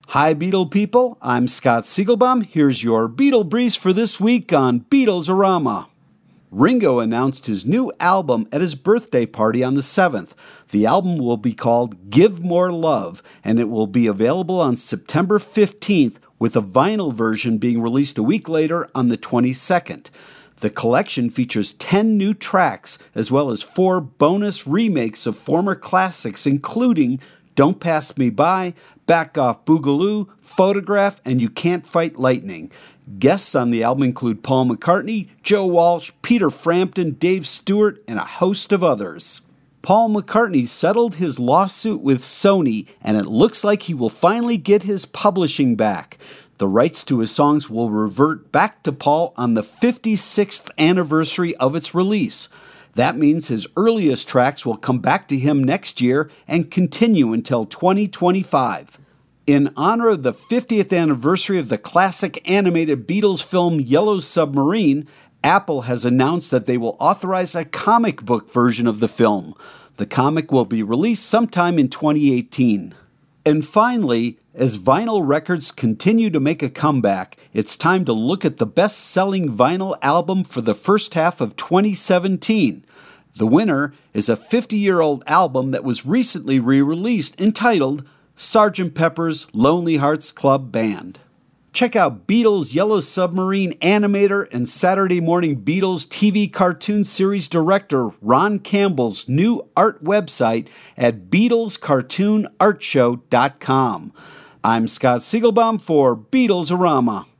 Hi, Beatle people. I'm Scott Siegelbaum. Here's your Beatle Breeze for this week on Beatles-orama. Ringo announced his new album at his birthday party on the 7th. The album will be called Give More Love, and it will be available on September 15th, with a vinyl version being released a week later on the 22nd. The collection features 10 new tracks, as well as 4 bonus remakes of former classics, including Don't Pass Me By, Back Off Boogaloo, Photograph, and You Can't Fight Lightning. Guests on the album include Paul McCartney, Joe Walsh, Peter Frampton, Dave Stewart, and a host of others. Paul McCartney settled his lawsuit with Sony, and it looks like he will finally get his publishing back. The rights to his songs will revert back to Paul on the 56th anniversary of its release. That means his earliest tracks will come back to him next year and continue until 2025. In honor of the 50th anniversary of the classic animated Beatles film Yellow Submarine, Apple has announced that they will authorize a comic book version of the film. The comic will be released sometime in 2018. And finally, as vinyl records continue to make a comeback, it's time to look at the best-selling vinyl album for the first half of 2017. The winner is a 50-year-old album that was recently re-released entitled Sgt. Pepper's Lonely Hearts Club Band. Check out Beatles Yellow Submarine animator and Saturday Morning Beatles TV cartoon series director Ron Campbell's new art website at BeatlesCartoonArtShow.com. I'm Scott Siegelbaum for Beatles-orama.